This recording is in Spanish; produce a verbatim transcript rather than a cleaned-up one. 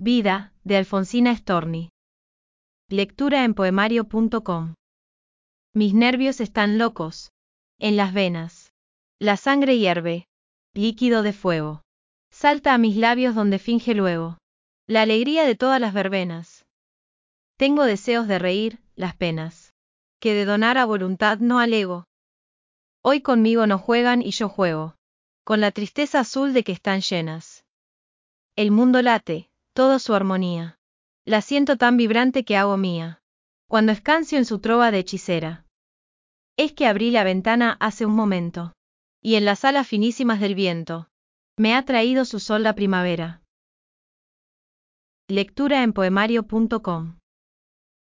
Vida, de Alfonsina Storni. Lectura en poemario punto com. Mis nervios están locos. En las venas. La sangre hierve. Líquido de fuego. Salta a mis labios donde finge luego. La alegría de todas las verbenas. Tengo deseos de reír, las penas. Que de donar a voluntad no alego. Hoy conmigo no juegan y yo juego. Con la tristeza azul de que están llenas. El mundo late, todo su armonía. La siento tan vibrante que hago mía. Cuando escancio en su trova de hechicera. Es que abrí la ventana hace un momento. Y en las alas finísimas del viento. Me ha traído su sol la primavera. Lectura en poemario punto com.